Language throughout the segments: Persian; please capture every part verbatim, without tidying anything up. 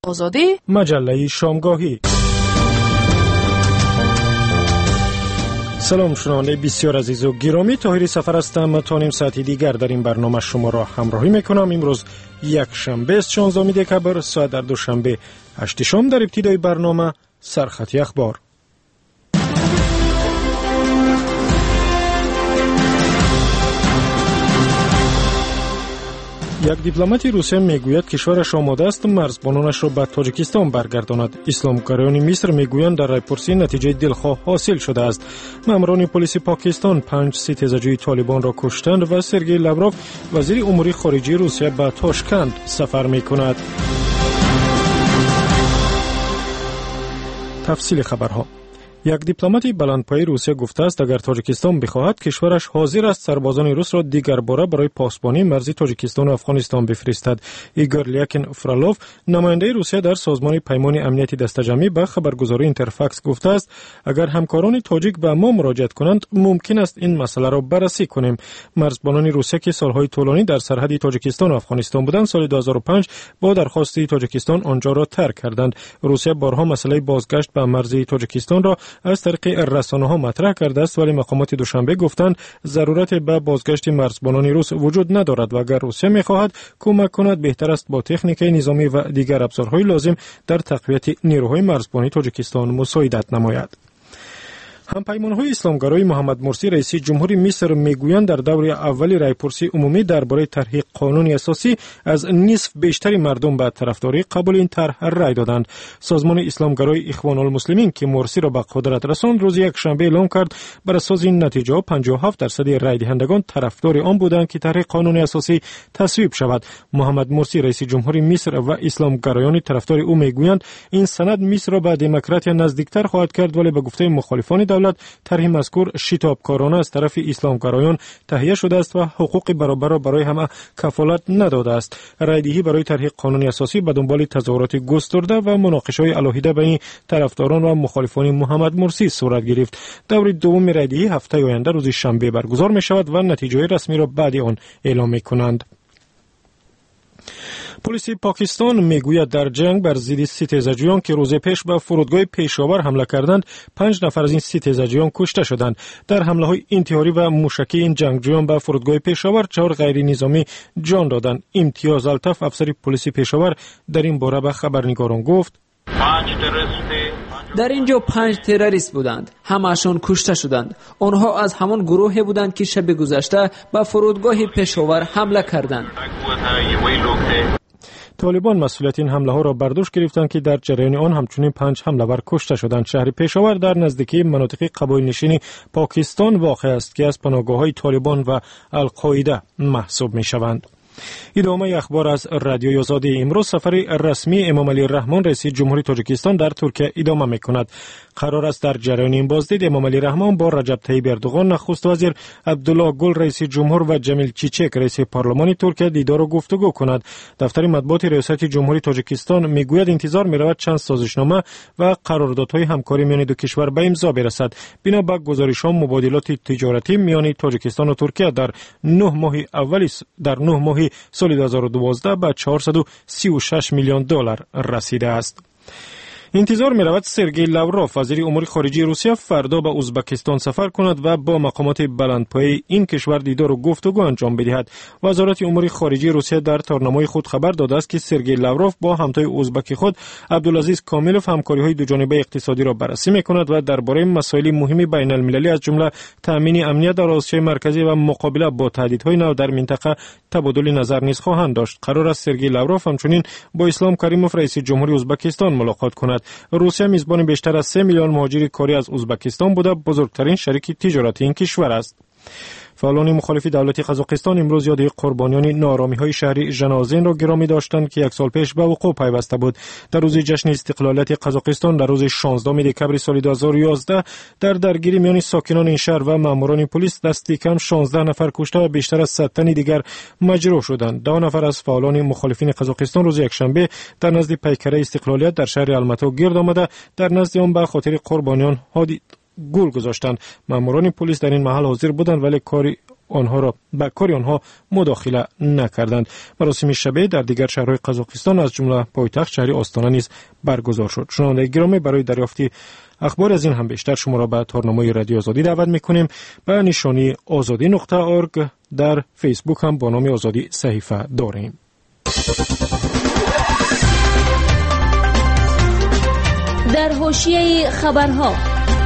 آزادی مجله شامگاهی. سلام شنونده بسیار عزیز و گرامی، طاهری سفر هستم. تا نیم ساعتی دیگر در این برنامه شما را همراهی میکنم. امروز یک شنبه است، شانزدهم دکبر، ساعت در دوشنبه هشت شام. در ابتدای برنامه سرخط اخبار. یک دیپلمات روسیه میگوید کشورش آماده است مرزبانانش را به تاجیکستان برگرداند. اسلامگرایان مصر میگویند در رایپرسی نتیجه دلخواه حاصل شده است. ماموران پلیس پاکستان پنج ستیزجوی طالبان را کشتند و سرگئی لاوروف وزیر امور خارجه روسیه به تاشکند سفر میکند. تفصیل خبرها. یک دیپلمات بلندپایه روسیه گفته است اگر تاجیکستان بخواهد کشورش حاضر است سربازان روس را دیگر باره برای پاسبانی مرزی تاجیکستان و افغانستان بفرستد. ایگور لیاکین فرالوف، نماینده روسیه در سازمان پیمان امنیتی دسته‌جمعی، به خبرگزاری اینترفاکس گفته است اگر همکاران تاجیک به ما مراجعت کنند ممکن است این مسئله را بررسی کنیم. مرزبانان روسیه که سالهای طولانی در سرحد تاجیکستان و افغانستان بودند، سال دو هزار و پنج با درخواست تاجیکستان آنجا را ترک کردند. روسیه بارها مسئله بازگشت به مرزی تاجیکستان را از طریق رسانه‌ها مطرح کرده است، ولی مقامات دوشنبه گفتند ضرورت به بازگشت مرزبانان روس وجود ندارد و اگر روسیه می‌خواهد کمک کند بهتر است با تکنیک نظامی و دیگر ابزارهای لازم در تقویت نیروهای مرزبانی تاجیکستان مساعدت نماید. همپیمان‌های اسلامگرای محمد مرسی رئیس جمهوری مصر میگویند در دور اول رایپرسی عمومی درباره طرح قانون اساسی از نصف بیشتر مردم به طرفداری قبول این طرح رای دادند. سازمان اسلامگرای اخوان المسلمین که مرسی را به قدرت رساند روز یک شنبه اعلام کرد بر اساس این نتیجه پنجاه و هفت درصد رای دهندگان طرفدار آن بودند که طرح قانون اساسی تصویب شود. محمد مرسی رئیس جمهوری مصر و اسلامگرایان طرفدار او میگویند این سند مصر را به دموکراسی نزدیکتر خواهد کرد، ولی به گفته مخالفان دولت طرح مذکور شتابکارانه از طرف اسلامگرایان تهیه شده است و حقوق برابر را برای همه کفالت نداده است. رایدهی برای طرح قانون اساسی به دنبال تظاهرات گسترده و مناقشه‌های علیحده بین طرفداران و مخالفان محمد مرسی صورت گرفت. دور دوم رایدهی هفته آینده روز شنبه برگزار می شود و نتیجه رسمی را بعد آن اعلام می کنند. پلیس پاکستان میگوید در جنگ بر ضد ستیزجویان که روز پیش به فرودگاه پیشاور حمله کردند پنج نفر از این ستیزجویان کشته شدند. در حمله های انتحاری و موشکی این جنگجویان به فرودگاه پیشاور چهار غیر نظامی جان دادند. امتیاز الطف، افسر پلیس پیشاور، در این باره به خبرنگاران گفت در اینجا پنج تروریست بودند، همه‌شان کشته شدند. آنها از همان گروهی بودند که شب گذشته به فرودگاه پیشاور حمله کردند. طالبان مسئولیت این حمله ها را بر دوش گرفتند که در جریان آن همچنین پنج حمله‌ور کشته شدند. شهر پیشاور در نزدیکی مناطق قبایل نشین پاکستان واقع است که از پناهگاه‌های طالبان و القاعده محسوب می‌شوند. ادامه اخبار از رادیوی آزادی. امروز سفر رسمی امام علی رحمان رئیس جمهوری تاجیکستان در ترکیه ادامه می‌کند. قرار است در جریان این بازدید امام علی رحمان با رجب طیب اردوغان نخست وزیر، عبدالله گل رئیس جمهور و جمیل چیچک رئیس پارلمان ترکیه دیدار و گفتگو کند. دفتر مطبوعات ریاست جمهوری تاجیکستان میگوید انتظار می‌رود چند سازشنامه و قراردادهای همکاری میان دو کشور به امضا برسد. بنا به گزارش‌ها مبادلات تجارتی میان تاجیکستان و ترکیه در نه ماه اول در نه ماه سال دو هزار و دوازده به چهارصد و سی و شش میلیون دلار رسیده است. انتظار می رود سرگئی لاوروف وزیر امور خارجه روسیه فردا به ازبکستان سفر کند و با مقامات بلندپایه این کشور دیدار و گفتگو انجام بدهد. وزارت امور خارجه روسیه در تارنامه خود خبر داده است که سرگئی لاوروف با همتای ازبک خود عبدالعزیز کامیلوف همکاری‌های دوجانبه اقتصادی را بررسی می‌کند و درباره مسائل مهم بین المللی از جمله تأمین امنیت در آسیای مرکزی و مقابله با تهدیدهای نو در منطقه تبادل نظر نیز خواهند داشت. قرار است سرگئی لاوروف همچنین با اسلام کریموف رئیس جمهوری ازبکستان ملاقات کند. روسیه میزبان بیشتر از سه میلیون مهاجر کاری از ازبکستان بوده، بزرگترین شریک تجارتی این کشور است. فعالان مخالف دولت قزاقستان امروز یاد قربانیان ناآرامی‌های شهری ژنازین را گرامی داشتند که یک سال پیش به وقوع پیوسته بود. در روز جشن استقلالیت قزاقستان در روز شانزدهم دکبر سال دو هزار و یازده در درگیری میان ساکنان این شهر و ماموران پلیس دست کم شانزده نفر کشته و بیشتر از صد تن دیگر مجروح شدند. دو نفر از فعالان مخالفین قزاقستان روز یکشنبه در نزد پیکره استقلالیت در شهر الماتو گرد آمده در نزد آن به خاطر قربانیان هادی گل گذاشتند. ماموران پلیس در این محل حاضر بودند ولی کاری آنها را به کار آنها مداخله نکردند. مراسم شبه در دیگر شهرهای قزاقستان از جمله پایتخت شهر آستانه نیز برگزار شد. شنوندگان گرامی، برای دریافت اخبار از این هم بیشتر شما را به تارنمای رادیو آزادی دعوت میکنیم. به نشانی آزادی نقطه اورگ در فیسبوک هم با نام آزادی صحیفه داریم. در حاشیه خبرها،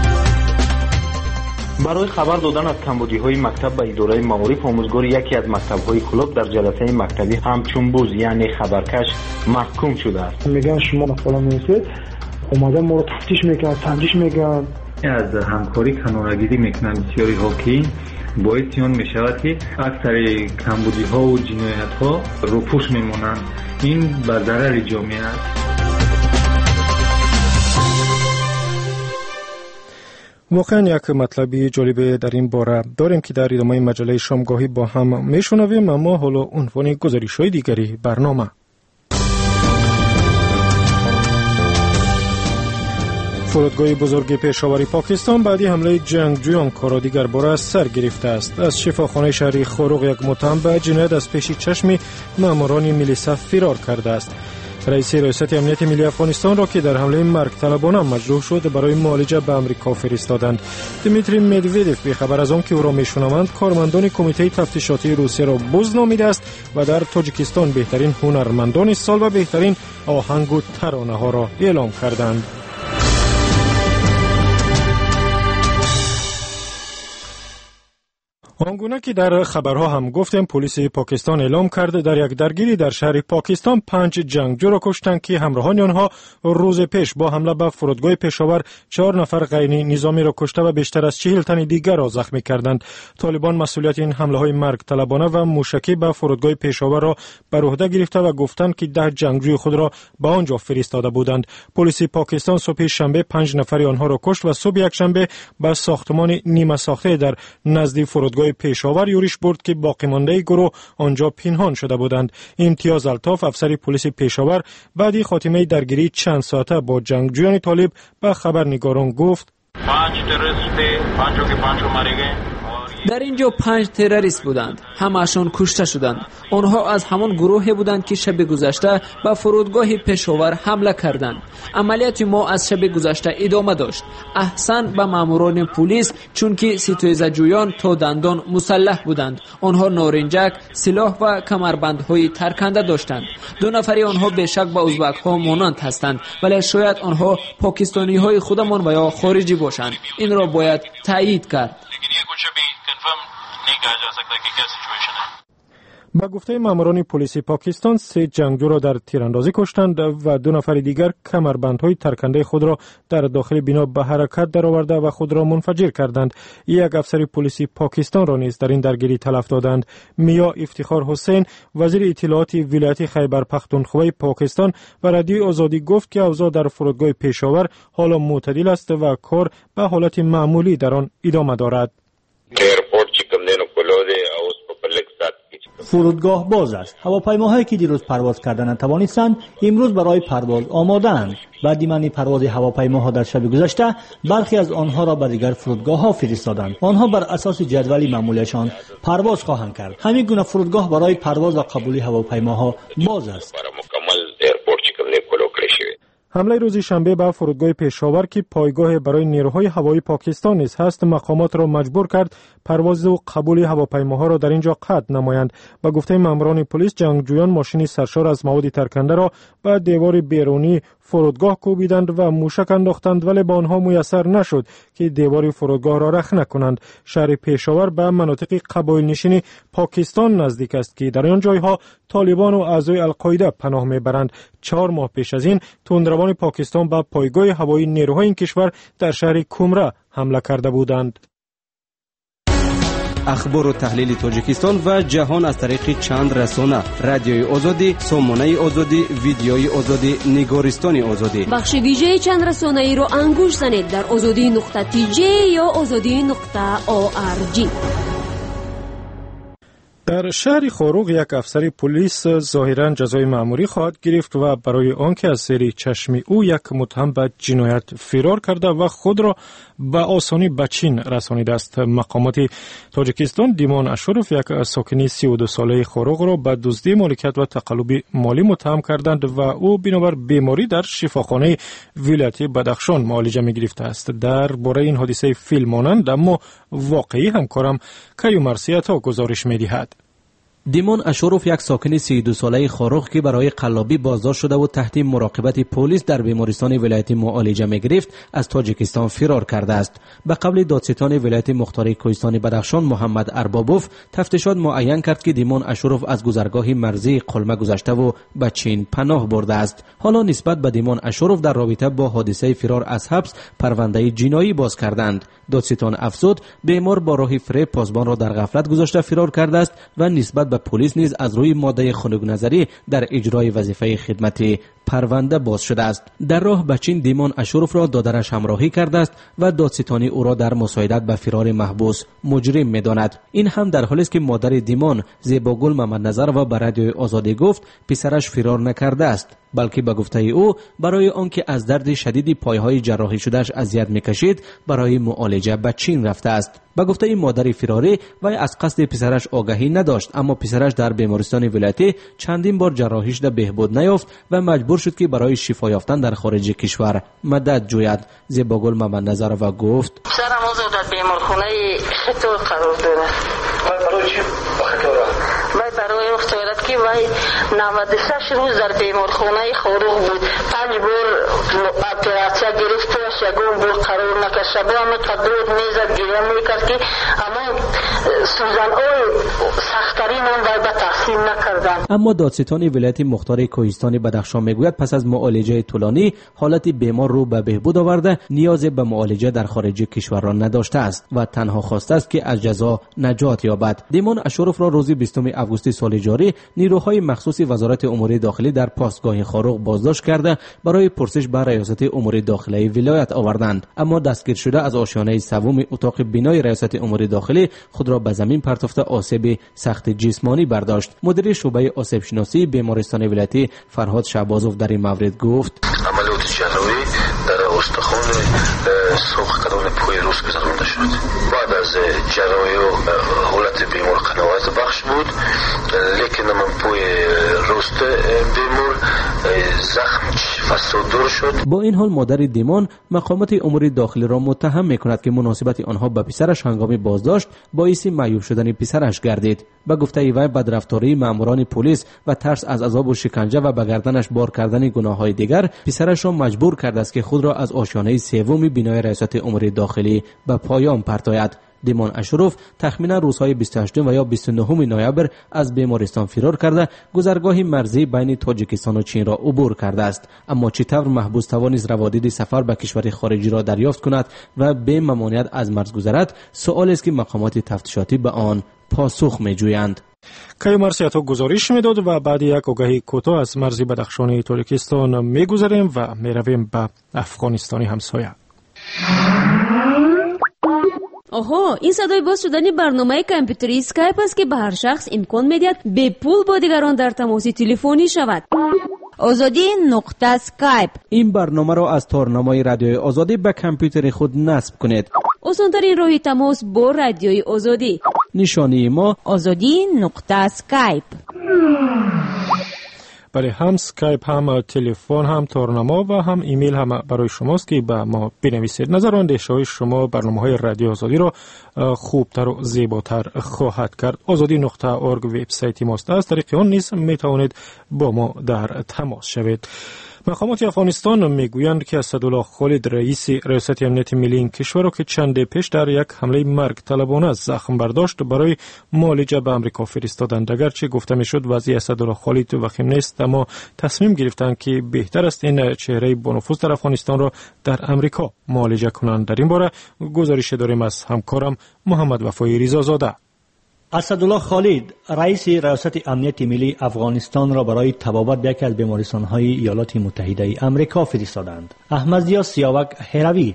برای خبر دادن از کمبودی‌های مکتب به اداره معارف آموزگار یکی از مکتب‌های کلوب در جلسه مکتبی همچون بوز یعنی خبرکش محکوم شده است. میگن شما مثلا میرسید اومدن ما رو تفتیش میکنن، تنجیش میکنن. از همکاری کنارگیری میکنن بسیاری ها که باعث آن میشود که اکثر کمبودی‌ها و جنایت‌ها روپوش میمونند. این به ضرر جامعه است. واقعا یک مطلبی جالب در این باره داریم که در ادامه مجله شامگاهی با هم میشنویم، اما حالا عنوان گزارش‌های دیگری برنامه. فرودگاه بزرگ پشاور پاکستان بعدی حمله جنگجویان کارا دیگر باره سر گرفته است. از شفاخانه شهری خوروغ یک متهم به جنایت از پیش چشم ماموران میلیسا فرار کرده است. رئیس ریاست امنیت ملی افغانستان را که در حمله مرگ طلبانه مجروح شد برای معالجه به امریکا فرستادند. دیمیتری مدودوف به خبر از آن که او را میشنوند کارمندان کمیته تفتیشاتی روسیه را بز نامیده است و در تاجیکستان بهترین هنرمندان سال و بهترین آهنگ و ترانه ها را اعلام کردند. آنگونه که در خبرها هم گفتیم، پلیس پاکستان اعلام کرده در یک درگیری در شهر پاکستان پنج جنگجو را کشتند که همراهان آنها روز پیش با حمله به فرودگاه پشاور چهار نفر غیر نظامی را کشته و بیشتر از چهل تن دیگر را زخمی کردند. طالبان مسئولیت این حمله های مرگ طلبانه و موشکی به فرودگاه پشاور را بر عهده گرفته و گفتند که ده جنگجوی خود را به آنجا فرستاده بودند. پلیس پاکستان صبح شنبه پنج نفر آنها را کشت و صبح یک شنبه به ساختمان نیمه ساخته در نزد فرودگاه پشاور یورش برد که باقی مانده گروه آنجا پنهان شده بودند. امتیاز الطاف، افسر پلیس پشاور، بعدی خاتمه درگیری چند ساعته با جنگجویان طالب به خبرنگاران گفت: در اینجا پنج تروریست بودند. همه‌شان کشته شدند. آنها از همان گروهی بودند که شب گذشته به فرودگاه پشاور حمله کردند. عملیات ما از شب گذشته ادامه داشت. احسن به ماموران پلیس، چون که ستیزجویان تا دندان مسلح بودند. آنها نارنجک، سلاح و کمربندهای ترکنده داشتند. دو نفری آنها به شک به ازبک ها مانند هستند، ولی شاید آنها پاکستانی های خودمان و یا خارجی باشند. این را باید تایید کرد. با گفته ماموران پلیس پاکستان، سه جنگجو را در تیراندازی کشتند و دو نفر دیگر کمربندهای ترکنده خود را در داخل بنا به حرکت درآورده و خود را منفجر کردند. یک افسر پلیس پاکستان را نیز در این درگیری تلف دادند. میا افتخار حسین، وزیر اطلاعات ولایت خیبر پختونخوا پاکستان، و رادیوی آزادی گفت که اوضاع در فرودگاه پشاور حالا معتدل است و کار به حالت معمولی در آن ادامه دارد. فرودگاه باز است. هواپیماهایی که دیروز پرواز کردن نتوانستند امروز برای پرواز آماده‌اند. بعد من پرواز هواپیماها در شب گذشته برخی از آنها را به دیگر فرودگاه‌ها فرستادند. آنها بر اساس جدول معمولیشان پرواز خواهند کرد. همین گونه فرودگاه برای پرواز و قبولی هواپیماها باز است. حمله روز شنبه به فرودگاه پشاور که پایگاه برای نیروهای هوایی پاکستان نیز هست، مقامات را مجبور کرد پرواز و قبول هواپیماها را در اینجا قطع نمایند. با گفته ماموران پلیس، جنگجویان ماشین سرشار از مواد ترکنده را به دیوار بیرونی فرودگاه کوبیدند و موشک انداختند، ولی به آنها میسر نشد که دیوار فرودگاه را رخنه کنند. شهر پشاور به مناطق قبایل نشین پاکستان نزدیک است که در آن جایها طالبان و اعضای القاعده پناه میبرند. چهار ماه پیش از این تندروان پاکستان به پایگاه هوایی نیروهای این کشور در شهر کومره حمله کرده بودند. اخبار و تحلیل تاجیکستان و جهان از طریق چند رسانه: رادیوی آزادی، سامانه آزادی، ویدیوی آزادی، نگارستان آزادی. بخش ویژه چند رسانه ای را انگوش زنید در آزادی نقطه تی جی یا آزادی نقطه او آر جی. در شهر خاروق یک افسر پلیس ظاهراً جزای مأموری خواهد گرفت و برای آنکه از زیر چشم او یک متهم به جنایت فرار کرده و خود را به آسانی به چین رسانیده است. مقامات تاجیکستان دیمان اشرف یک ساکن سی و دو ساله خاروق را به دزدی مالکیت و تقلب مالی متهم کردند و او بنابر بیماری در شفاخانه ولایت بدخشان معالجه می گرفته است. در باره این حادثه فیلم مانند اما واقعی همکارم کیومرسیتا گزارش می دهد. دیمون اشرف یک ساکن سی و دو ساله خاروق که برای قلابی بازداشت شده و تحت مراقبت پلیس در بیمارستان ولایت معالجه می گرفت از تاجیکستان فرار کرده است. به قبل دادستان ولایت مختار کوهستان بدخشان محمد اربابوف تفتیشات معین کرد که دیمون اشرف از گذرگاه مرزی قلمه گذشته و به چین پناه برده است. حالا نسبت به دیمون اشرف در رابطه با حادثه فرار از حبس پرونده جنایی باز کردند. دادستان افزود بیمار با راه فریب پاسبان را در غفلت گذاشته فرار کرده است و نسبت به پلیس نیز از روی ماده خنک نظری در اجرای وظیفه خدمت پرونده باز شده است. در راه به چین دیمان اشرف را دادرش همراهی کرده است و دادستانی او را در مساعدت به فرار محبوس مجرم می‌داند. این هم در حالی است که مادر دیمان زیباگل محمد نظر و به رادیوی آزادی گفت پسرش فرار نکرده است، بلکه به گفته او برای آنکه از درد شدید پایهای جراحی شدهش اذیت می‌کشید برای معالجه به چین رفته است. به گفته مادر فراری وی از قصد پسرش آگاهی نداشت، اما پسرش در بیمارستان ولایتی چندین بار جراحی شده بهبود نیافت و مجبور شد که برای شفا یافتن در خارج کشور مدد جوید. زیباگل محمد نظر و گفت پسرم از در بیمارخانه خطور قرار داره. برای چی خطور؟ وی برای اختیارات که وی نود و شش روز در بیمارخانه خاروق بود. پنج بار اپراسیا گرفته و یگون بار قرار نکرد. شبا هم قدرود میزد گیرم میکرد که اما سوزن های سخترین هم وی به تحصیل نکردن. اما دادستان ولایت مختار کوهستان بدخشان میگوید پس از معالجه طولانی حالت بیمار رو به بهبود آورده، نیاز به معالجه در خارج کشور را نداشته است و تنها خواسته است که از جزا نجات یابد. دیمان اشرف را روز بیستم آگوست سال جاری نیروهای مخصوص وزارت امور داخلی در پاسگاه خاروق بازداشت کرده برای پرسش به ریاست امور داخلی ولایت آوردند، اما دستگیر شده از آشیانه سوم اتاق بینای ریاست امور داخلی خود را به زمین پرتافته آسیب سخت جسمانی برداشت. مدیر شعبه آسیب شناسی بیمارستان ولایتی فرهاد شعبازوف در این مورد گفت عملیات جراحی در استخوان سرخ کردن پای روز گذرانده شد. بعد از جراحی و حالت بیمار قناعت بخش بود، لیکن من پای روست بیمار زخم فسادور شد. با این حال مادر دیمان مقامات امور داخلی را متهم میکند که مناسبت آنها به پسرش هنگام بازداشت باعث معیوب شدن پسرش گردید. به گفته وی بدرفتاری ماموران پلیس و ترس از عذاب و شکنجه و به گردنش بار کردن گناه‌های دیگر پسرش را مجبور کرده است که خود را از آشیانه سوم بینای ریاست امور داخلی به پایان پرتاید. دیمان اشرف تخمینا روزهای بیست و هشتم و یا بیست و نهم نوامبر از بیمارستان فرار کرده گذرگاه مرزی بین تاجیکستان و چین را عبور کرده است، اما چطور محبوس توانست روادید سفر به کشور خارجی را دریافت کند و به ممانعت از مرز گذرد؟ سؤالی است که مقامات تفتیشاتی به آن پاسخ می‌جویند. کیومرسیتا گزارش میداد و بعد یک آگهی کوتاه از مرز بدخشان تاجیکستان میگذریم و میرویم به افغانستان همسایه. آها، این صدای باز شدن برنامه کامپیوتری اسکایپ است که به هر شخص امکان میدهد به پول با دیگران در تماس تلفنی شود. آزادی نقطه اسکایپ. این برنامه را از تارنمای رادیوی آزادی به کامپیوتر خود نصب کنید. آسان‌ترین راه تماس با رادیوی آزادی. نشانی ما آزادی نقطه اسکایپ. برای هم اسکایپ هم تلفن هم تارنما و هم ایمیل هم برای شماست که به ما بنویسید. نظر و اندیشه‌های شما برنامه‌های رادیو آزادی را خوبتر و زیباتر خواهد کرد. آزادی نقطه اورگ وبسایت ماست. از طریق آن نیز میتوانید با ما در تماس شوید. مقامات افغانستان میگویند که اسدالله خالد رئیس ریاست امنیت ملی این کشور را که چند پیش در یک حمله مرگ طلبانه زخم برداشت برای معالجه به امریکا فرستادند. اگرچه گفته میشد وضع اسدالله خالد وخیم نیست، اما تصمیم گرفتند که بهتر است این چهره با نفوذ در افغانستان را در امریکا معالجه کنند. در این باره گزارش داریم از همکارم محمد وفای رضازاده. اسدالله خالد رئیس ریاست امنیت ملی افغانستان را برای طبابت به یکی از بیمارستان‌های ایالات متحده آمریکا فرستادند. احمدضیا سیاوک هروی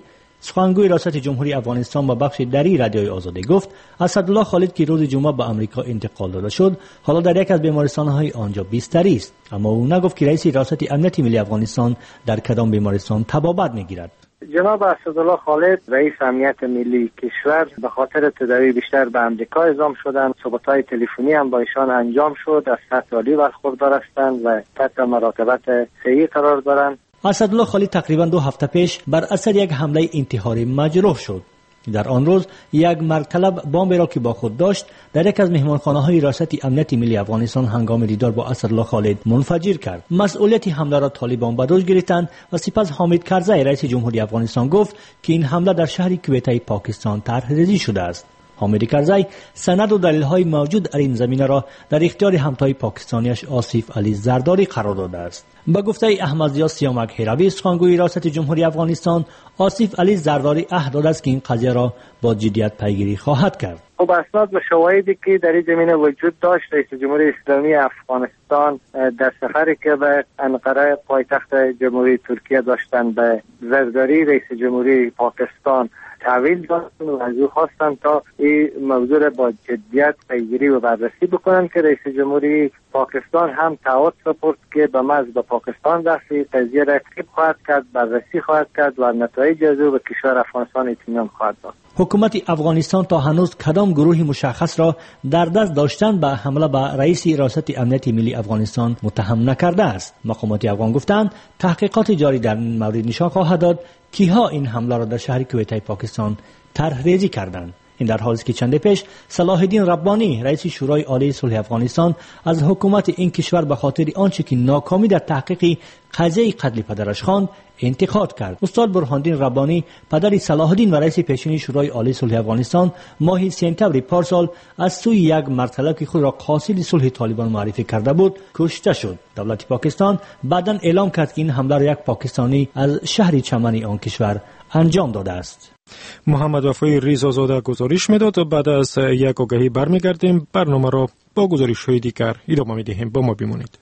سخنگوی ریاست جمهوری افغانستان با بخش دری رادیوی آزادی گفت اسدالله خالد که روز جمعه به آمریکا انتقال داده شد حالا در یک از بیمارستان‌های آنجا بیستری است، اما او نگفت که رئیس ریاست امنیت ملی افغانستان در کدام بیمارستان طبابت میگیرد. جناب اسدالله خالد رئیس امنیت ملی کشور به خاطر تداوی بیشتر به امریکا اعزام شدند. صحبت‌های تلفنی هم با ایشان انجام شد. از سطح عالی برخوردار هستند و تحت مراقبت صحی قرار دارند. اسدالله خالد تقریبا دو هفته پیش بر اثر یک حمله انتحاری مجروح شد. در آن روز یک مرد بمب را که با خود داشت در یک از مهمانخانه‌های ریاست امنیت ملی افغانستان هنگام دیدار با اسدالله خالد منفجر کرد. مسئولیت حمله را طالبان به دوش گرفتند و سپس حامد کرزی رئیس جمهوری افغانستان گفت که این حمله در شهر کویته پاکستان طرح‌ریزی شده است. حامد کرزی سند و دلیل‌های موجود در این زمینه را در اختیار همتای پاکستانیش آصف علی زرداری قرار داده است. با گفته احمدضیا سیامک هروی سخنگوی ریاست جمهوری افغانستان، آصف علی زرداری عهد داده است که این قضیه را با جدیت پیگیری خواهد کرد. خب اسناد و شواهدی که در این زمینه وجود داشت، رئیس جمهوری اسلامی افغانستان در سفری که به انقره پایتخت جمهوری ترکیه داشتند به زرداری رئیس جمهوری پاکستان تحویل دادن و از او خواستند تا این موضوع را با جدیت پیگیری و بررسی بکنند که رئیس جمهوری پاکستان هم تعهد سپرد که به محض به پاکستان رفت قضیه را تحقیق خواهد کرد، بررسی خواهد کرد و نتایج از او به کشور افغانستان اطمینان خواهد داد. حکومت افغانستان تا هنوز کدام گروه مشخص را در دست داشتن به حمله به رئیس ریاست امنیت ملی افغانستان متهم نکرده است. مقامات افغان گفتند تحقیقات جاری در این مورد نشان خواهد داد کیها این حمله را در شهر کویته پاکستان طرح‌ریزی کردند. این در حالی است که چند پیش صلاح الدین ربانی رئیس شورای عالی صلح افغانستان از حکومت این کشور به خاطر آنچه که ناکامی در تحقیق قضیه قتل پدرش خواند انتقاد کرد. استاد برهانالدین ربانی پدر صلاح الدین و رئیس پیشین شورای عالی صلح افغانستان ماه سپتامبر پارسال از سوی یک مرتلب که خود را قاصد صلح طالبان معرفی کرده بود کشته شد. دولت پاکستان بعداً اعلام کرد که این حمله را یک پاکستانی از شهر چمن آن کشور انجام داده است. محمد وفای ریزازاده گزارش میداد. بعد از یک آگهی برمیگردیم. برنامه را با گزارش‌های دیگر ادامه می‌دهیم. با ما بمانید.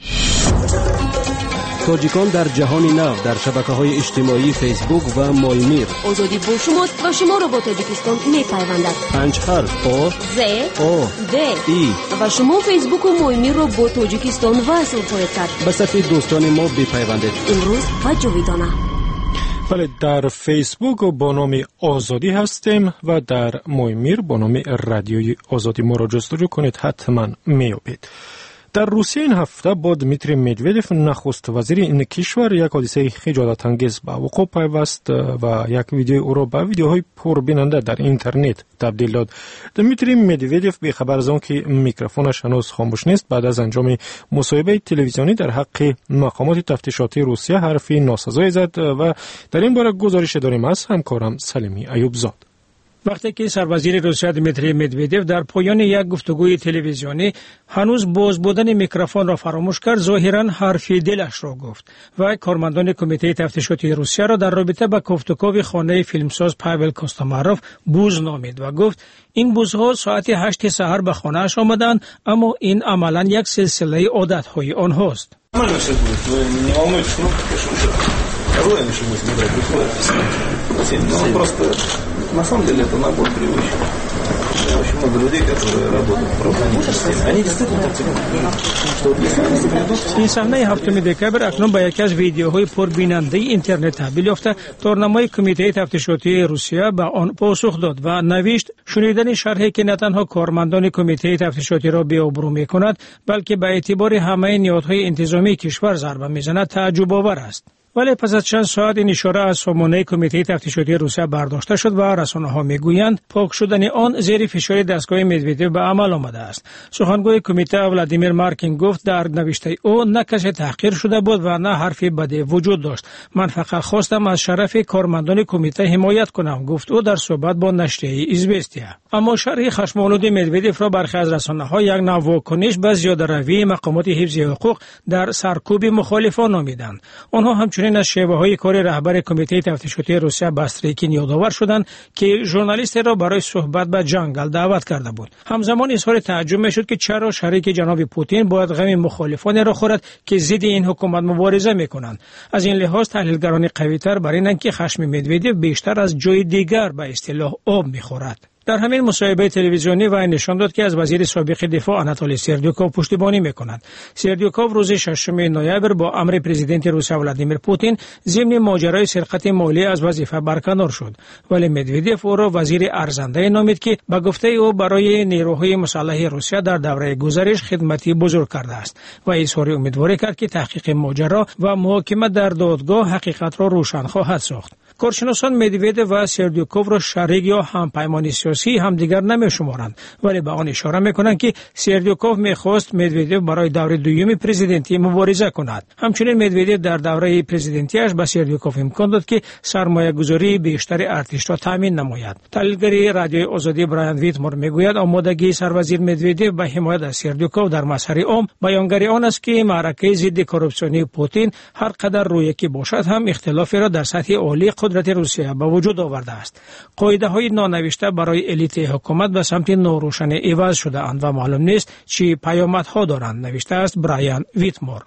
تاجیکان در جهان نو در شبکه‌های اجتماعی فیسبوک و مایمیر. آزادی با شماست و شما را با تاجیکستان می‌پیوندد. پنج حرف آ ز او د ای و شما فیسبوک و مایمیر را با تاجیکستان وصل خواهید کرد. به صفحه دوستان ما بپیوندید. امروز و جاویدانه. بله، در فیسبوک با نام آزادی هستیم و در مایمیر با نام رادیوی آزادی ما را جستجو کنید، حتما میابید. در روسیه این هفته با دمیتری مدودف نخست وزیر این کشور یک حادثه خجالت انگیز به وقوع پیوست و یک ویدیو او را به ویدیوهای پربیننده در اینترنت تبدیل داد. دمیتری مدودف به خبر از آن که میکروفونش هنوز خاموش نیست بعد از انجام مصاحبه تلویزیونی در حق مقامات تفتیشاتی روسیه حرفی ناسزایی زد و در این باره گزارش داریم از همکارم سلیمی ایوبزاد. وقتی که سروزیر روسیه دمیتری مدودف در پایان یک گفتگوی تلویزیونی هنوز باز بودن میکروفون را فراموش کرد، ظاهرا حرفی دلش را گفت و کارمندان کمیته تفتیشاتی روسیه را در رابطه با کوفتکوف خانه فیلمساز پاول کوستاماروف بوز نامید و گفت این بوزها ساعت هشت سحر به خانه‌اش آمدند، اما این عملاً یک سلسله عادت‌های آنهاست. На самом деле это набор привычек. Очень много людей, которые работают в правоохранительной системе. Они действительно так делают. Что если они соблюдут... این صحنه هفتم دکبر اکنون با یکی از ویدیوهای پربیننده اینترنت تبدیل یافته. تورنمای کمیته تفتیشاتی روسیه به آن پاسخ داد و نوشت شنیدن شرحی که نه تنها کارمندان کمیته تفتیشاتی را بی‌آبرو می‌کند بلکه به اعتبار همه نهادهای انتظامی کشور ضربه می‌زند تعجب آور است. ولی پس از چند ساعت این اشاره از سامانه کمیته تفتیشاتی روسیه برداشته شد و رسانه‌ها میگویند پاک شدن آن زیر فشار دستگاه مدودف به عمل آمده است. سخنگوی کمیته ولادیمیر مارکین گفت در نوشته او نه کسی تحقیر شده بود و نه حرفی بدی وجود داشت. من فقط خواستم از شرف کارمندان کمیته حمایت کنم، گفت او در صحبت با نشریه ایزوستیا. اما شرح خشم‌آلود مدودیف را برخی از رسانه‌ها یک نوع واکنش به زیاده‌روی مقامات حفظ حقوق در سرکوب مخالفان نامیدند. آنها همچنین از شیوه‌های کار رهبر کمیته تفتیشاتی روسیه باستریکین یادآور شدند که ژورنالیست را برای صحبت به جنگل دعوت کرده بود. همزمان اظهار تعجب می‌شد که چرا شریک جناب پوتین باید غم مخالفان را خورد که ضد این حکومت مبارزه می‌کنند. از این لحاظ تحلیلگران قوی‌تر بر اینند که خشم مدودیف بیشتر از جای دیگر به اصطلاح آب می‌خورد. در همین مصاحبه تلویزیونی وی نشان داد که از وزیر سابق دفاع آناتولی سردیوکوف پشتیبانی می‌کند. سردیوکوف روز ششم نوامبر با امر پرزیدنت روسیه ولادیمیر پوتین ضمن ماجرای سرقت مالی از وظیفه برکنار شد، ولی مدودیف او را وزیر ارزنده نامید که به گفته او برای نیروهای مسلح روسیه در دوره گذشته خدمتی بزرگ کرده است و اظهار امیدواری کرد که تحقیق ماجرا و محاکمه در دادگاه حقیقت را روشن خواهد ساخت. کارشناسان مدودیف و سردیوکوف را شریک یا همپیمان سیاسی همدیگر نمی‌شمارند، ولی به آن اشاره می‌کنند که سردیوکوف می‌خواست مدودیف برای دوره دوم پرزیدنتی مبارزه کند. همچنین مدودیف در دوره پرزیدنتیش به سردیوکوف امکان داد که سرمایه‌گذاری بیشتر ارتش را تامین نماید. تحلیلگر رادیوی آزادی برایان ویتمور می‌گوید آمادگی سروزیر مدودیف به حمایت از سردیوکوف در مسیر عام بیانگر آن است که معرکه ضد کورپسیونی پوتین هر قدر رویکی باشد هم اختلافی را در سطح عالی قدرت روسیه به وجود آورده است. قاعده‌های نانوشته برای الیت حکومت به سمت ناروشن عوض شده اند و معلوم نیست چی پیامدها دارند، نوشته است برایان ویتمور.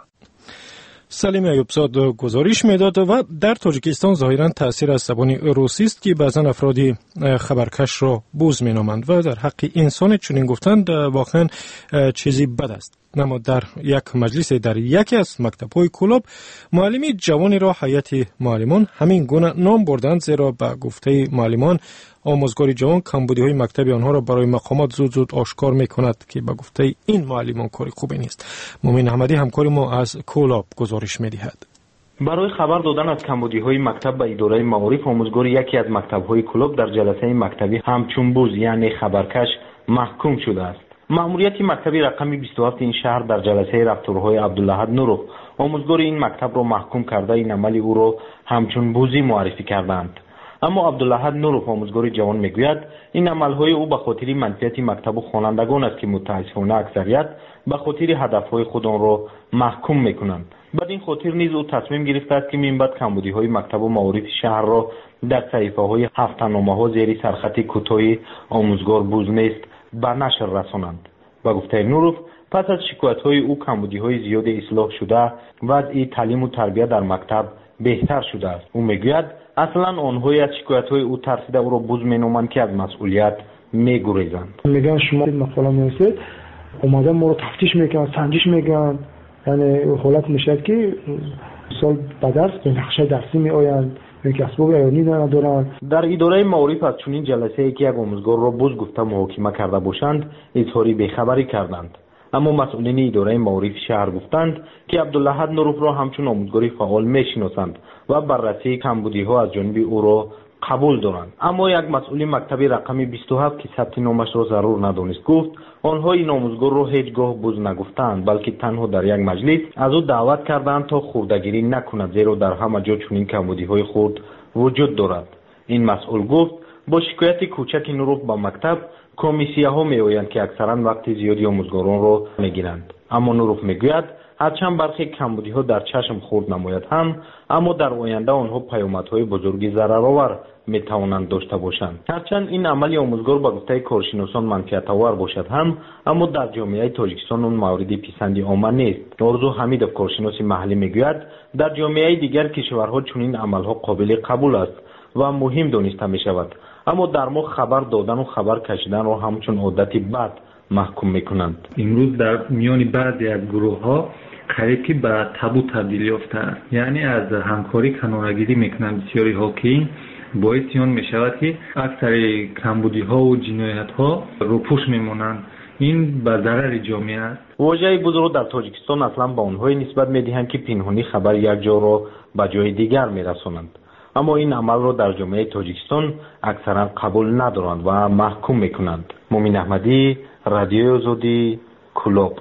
سلیم ایوبزاد گزارش میداد و در تاجیکستان ظاهرا تاثیر از زبان روسی است که بعضا افرادی خبرکش را بوز مینامند و در حق انسان چنین گفتند واقعا چیزی بد است. اما در یک مجلس در یکی از مکتب‌های کلوب معلمی جوانی را هیئت معلمان همین گونه نام بردند، زیرا به گفته معلمان آموزگار جوان کمبودی‌های مکتب آنها را برای مقامات زود زود آشکار می‌کند که به گفته این معلمان کار خوبی نیست. مومن احمدی همکار ما از کلوب گزارش می‌دهد. برای خبر دادن از کمبودی‌های مکتب به اداره معارف آموزگار یکی از مکتب‌های کلوب در جلسه مکتبی همچون بوز یعنی خبرکش محکوم شده است. مأموریت مکتبی رقم بیست و هفت این شهر در جلسه رفتارهای عبداللهد نورو آموزگار این مکتب را محکوم کرده این عمل او را همچون بوزی معرفی کردند. اما عبداللهد نورو آموزگار جوان میگوید این عملهای او به خاطر منفیت مکتب و خوانندگان است که متاسفانه اکثریت به خاطر هدفهای خود آن را محکوم میکنند. بعد این خاطر نیز او تصمیم گرفته است که من بعد کمبودی‌های مکتب و معارف شهر را در صحیفه‌های هفته‌نامه‌ها زیر سرخط کوتاه آموزگار بوز نیست به نشر رسانند. با گفته نوروف پس از شکایت‌های او کمبودی‌های زیاد اصلاح شده وضع تعلیم و تربیت در مکتب بهتر شده است. او میگوید اصلا آنهایی از شکایت‌های او ترسیده او را بوز مینامند که از مسئولیت میگریزند. میگن شما مقاله می‌نویسید اومدن ما رو تفتیش میکنن، سنجش میکنن، یعنی حالت میشه که سال به درس به نقشه درسی میآیند یک اسباب عیانی ندارند. در اداره معارف از چنین جلسه ای که یک آموزگار را بوز گفته محاکمه کرده باشند اظهاری بیخبری کردند. اما مسئولین اداره معارف شهر گفتند که عبداللهد نوروف را همچون آموزگاری فعال میشناسند و بررسی کمبودی‌ها از جانب او را قبول دارند. اما یک مسئول مکتب رقم بیست و هفت که ثبت نامش را ضرور ندانست گفت آنها این آموزگار را هیچگاه بوز نگفتند، بلکه تنها در یک مجلس از او دعوت کردند تا خوردگیری نکند، زیرا در همه جا چنین کمبودی‌های خرد وجود دارد. این مسئول گفت با شکایت کوچک نوروف به مکتب کمیسیه‌ها میآیند که اکثرا وقت زیادی آموزگاران را میگیرند. اما نوروف میگوید هرچند برخی کمبودی‌ها در چشم خورد نماید هم، اما در آینده آنها پیامدهای بزرگی ضررآور میتوانند داشته باشند. هرچند این عمل آموزگار به گفته کارشناسان منفعت‌آور باشد هم، اما در جامعه تاجیکستان اون موردی پسندی عامه نیست. آرزو حمیدوف کارشناس محلی میگوید در جامعه دیگر کشورها چنین عملها قابل قبول است و مهم دانسته میشود، اما در ما خبر دادن و خبر کشیدن را همچون عادتی بد محکوم میکنند. امروز در میان بعضی از گروه‌ها خریکی به تابو تبدیل یافته است، یعنی از همکاری کنارگیری میکنند بسیاری ها که باعث آن میشود که اکثر کمبودی‌ها و جنایت‌ها روپوش میمانند. این به ضرر جامعه است. واژه بزرگ در تاجیکستان اصلا به آنهایی نسبت میدهند که پنهانی خبر یک جا را به جای دیگر میرسانند، اما این عمل را در جامعه تاجیکستان اکثرا قبول ندارند و محکوم میکنند. مومن احمدی، رادیوی آزادی، کلوب.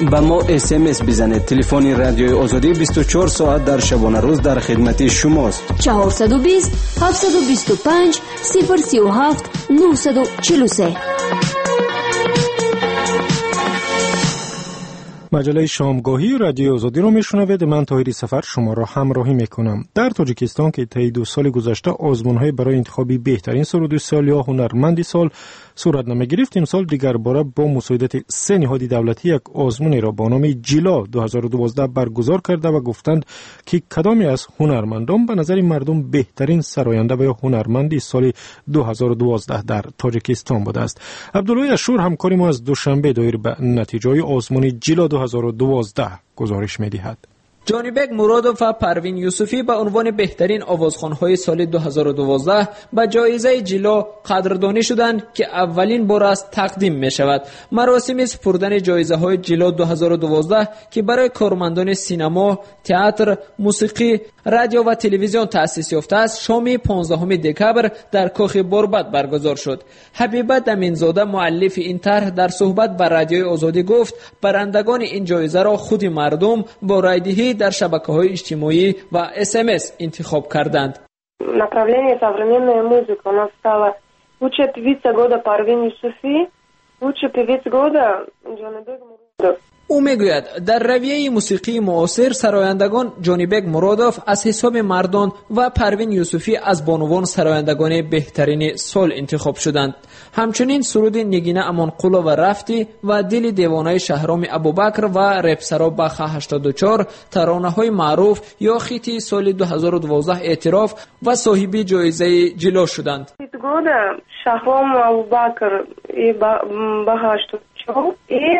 با ما اس ام اس بزنید. تلفن رادیوی آزادی بیست و چهار ساعت در شبانه روز در خدمت شماست. چهارصد و بیست هفتصد و بیست و پنج صفر سی و هفت نهصد و چهل و سه. مجله شامگاهی رادیو آزادی رو میشنوید. من طاهری سفر شما را همراهی میکنم. در تاجیکستان که طی دو سال گذشته آزمون‌های برای انتخابی بهترین سرود سال یا هنرمندی سال صورت نمی‌گرفت، امسال دیگر باره با مساعدت سه نهاد دولتی یک آزمونی را با نام جیلا دو هزار و دوازده برگزار کرده و گفتند که کدامی از هنرمندان به نظر مردم بهترین سراینده و یا هنرمندی سال دو هزار و دوازده در تاجیکستان بوده است. عبدالله اشور همکار ما از دوشنبه دایر به نتیجه آزمون جیلا دو هزار و دوازده گزارش می‌دهد. جانیبک مرادوف و پروین یوسفی به عنوان بهترین آوازخوان‌های سال دو هزار و دوازده به جایزه جیلا قدردانی شدند که اولین بار است تقدیم می شود. مراسم سپردن جایزه‌های جیلا دو هزار و دوازده که برای کارمندان سینما، تئاتر، موسیقی، رادیو و تلویزیون تأسیس یافته است، شام پانزدهم دکبر در کاخ باربد برگزار شد. حبیبه دمینزاده مؤلف این طرح در صحبت با رادیوی آزادی گفت برندگان این جایزه را خود مردم با رایدهی در шабакаҳои иҷтимоӣ ва эс эм эс интихоб карданд. Направление современная музыка у нас стало лучшая певица года Парвин Юсуфи, лучшая певица года Джонибек Муродов. او میگوید در رویه موسیقی معاصر سرایندگان جانیبک مرادوف از حساب مردان و پروین یوسفی از بانوان سرایندگان بهترین سال انتخاب شدند. همچنین سرود نگینه امانقولا و رفتی و دل دیوانه شهرام ابوبکر و رپسرا بخ هشتاد و چهار ترانه های معروف یا خیتی سال دو هزار و دوازده اعتراف و صاحبی جایزه جیلا شدند. شهرام ابوبکر بخ هشتاد و چهار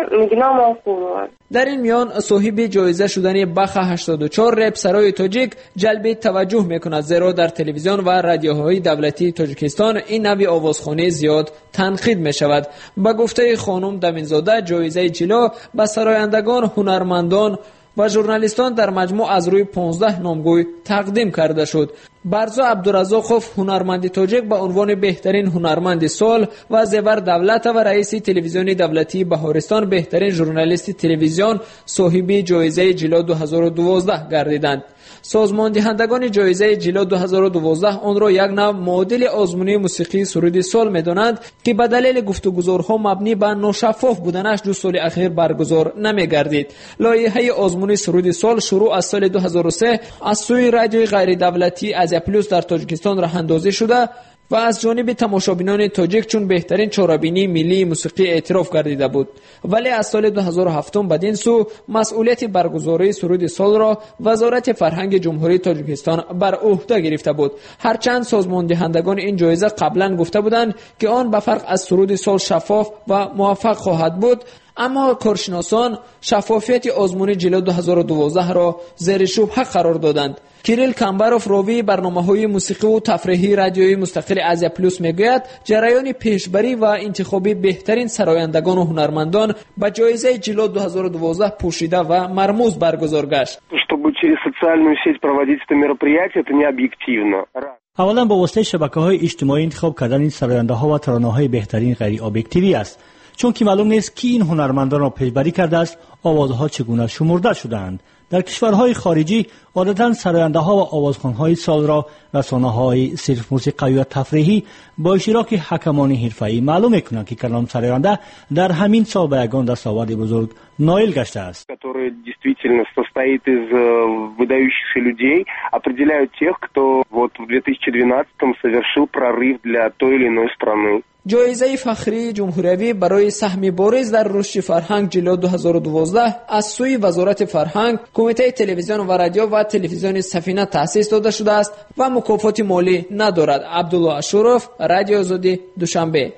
در این میان صاحب جایزه شدن بخ هشتاد و چهار رپسرای تاجیک جلب توجه میکند، زیرا در تلویزیون و رادیوهای دولتی تاجیکستان این نوع آوازخوانی زیاد تنقید می شود. با گفته خانم دمینزاده جایزه جیلا به سرایندگان، هنرمندان و ژورنالیستان در مجموع از روی پانزده نامگوی تقدیم کرده شد. برزا عبدالرزاقوف هنرمند تاجیک به عنوان بهترین هنرمند سال و زیور دولت و رئیس تلویزیون دولتی بهارستان بهترین ژورنالیست تلویزیون صاحب جایزه جیلا دو هزار و دوازده گردیدند. سازمان دهندگان جایزه جیلا دو هزار و دوازده آن را یک نوع معادل آزمونی موسیقی سرود سال می‌دانند که به دلیل گفتگوزارها مبنی بر ناشفاف بودنش دو سال اخیر برگزار نمی‌گردید. لایحه آزمون سرود سال شروع از سال دو هزار و سه از سوی رادیوی غیر دولتی آزیا پلوس در تاجیکستان راه اندازی شده و از جانب تماشابینان تاجیک چون بهترین چهاربینی ملی موسیقی اعتراف گردیده بود. ولی از سال دو هزار و هفت بدین سو مسئولیت برگزاری سرود سال را وزارت فرهنگ جمهوری تاجیکستان بر عهده گرفته بود. هرچند سازمان دهندگان این جایزه قبلا گفته بودند که آن به فرق از سرود سال شفاف و موفق خواهد بود، اما کارشناسان شفافیت آزمون جیلا دو هزار و دوازده را زیر شبهه قرار دادند. کیریل کامباروف راوی برنامه‌های موسیقی و تفریحی رادیویی مستقل آزیا پلوس میگوید جریان پیشبری و انتخابی بهترین سرایندگان و هنرمندان به جایزه جیلا دو هزار و دوازده پوشیده و مرموز برگزار گشت. Чтобы через социальную сеть проводить это мероприятие, это не объективно. اولا با واسطه شبکه‌های اجتماعی انتخاب کردن این سراینده‌ها و ترانه‌های بهترین غیر ابجکتیوی است، چون که معلوم نیست کی این هنرمندان را پیشبری کرده است، آوازها چگونه شمرده شدند. در کشورهای خارجی عادتاً سراینده‌ها و آوازخوان‌های سال را رسانه‌های صرف موسیقی و تفریحی با اشتراک حکمان حرفه‌ای معلوم می‌کنند که کلام سراینده در همین سال به یگان دستاورد بزرگ نائل گشته است. который действительно состоит из выдающихся людей, определяют тех, кто вот в две тысячи двенадцатом совершил прорыв для той или иной страны. جایزه فخری جمهوری برای سهم بارز در رشد فرهنگ جیلا دو هزار و دوازده از سوی وزارت فرهنگ، کمیته تلویزیون و رادیو و تلویزیون سفینه تأسیس داده شده است و مکافات مالی ندارد. عبدالله اشورف، رادیو آزادی، دوشنبه.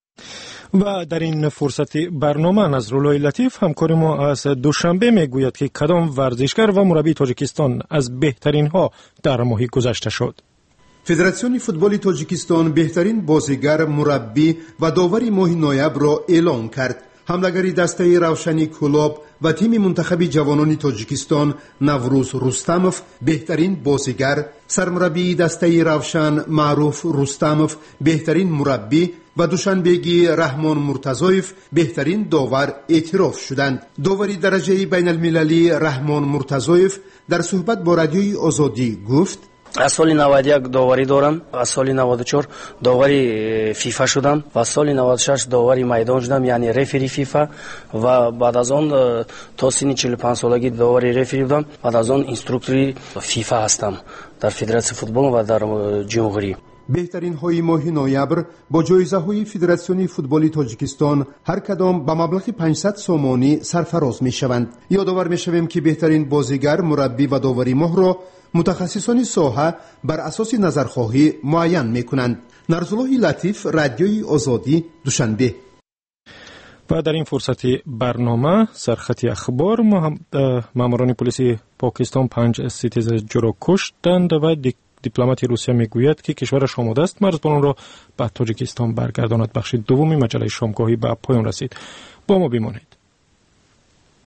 و در این فرصت برنامه نظرالله لطیف همکار ما از دوشنبه میگوید که کدام ورزشگر و مربی تاجیکستان از بهترین ها در ماهی گذشته شد. فدراسیون فوتبال تاجیکستان بهترین بازیگر، مربی و داور ماه نوامبر را اعلام کرد. حملگری دسته روشنی کلاب و تیم منتخب جوانان تاجیکستان نوروز رستموف بهترین بازیگر، سرمربی دسته روشن معروف رستموف بهترین مربی، و دوشنبهگی رحمان مرتضایف بهترین داور اعتراف شدند. داوری درجه بین المللی رحمان مرتضایف در صحبت با رادیوی آزادی گفت: از سال نود و یک داوری دارم، از سال نود و چهار داوری فیفا شدم و سال نود و شش داوری میدان شدم، یعنی رفری فیفا، و بعد از آن تا سن چهل و پنج سالگی داوری رفری بودم. بعد از آن اینستروکتوری فیفا هستم در فدراسیون فوتبال و در جمهوری. بهترین های ماه نوامبر با جایزه های فدراسیون فوتبال تاجیکستان هر کدام به مبلغ پانصد سومانی سرفراز می شوند. یادآور می شویم که بهترین بازیگر، مربی و داوری ماه را متخصصان ساحه بر اساس نظرخواهی معین می کنند. نرزالله لطیف، رادیوی آزادی، دوشنبه. و در این فرصت برنامه سرخط اخبار، ماموران پلیس پاکستان پنج ستیزجو را کشتند و دیپلمات روسیه میگوید که کشورش آماده است مرزبانان را به تاجیکستان برگرداند. بخش دومی مجله شامگاهی به پایان رسید. با ما بمانید.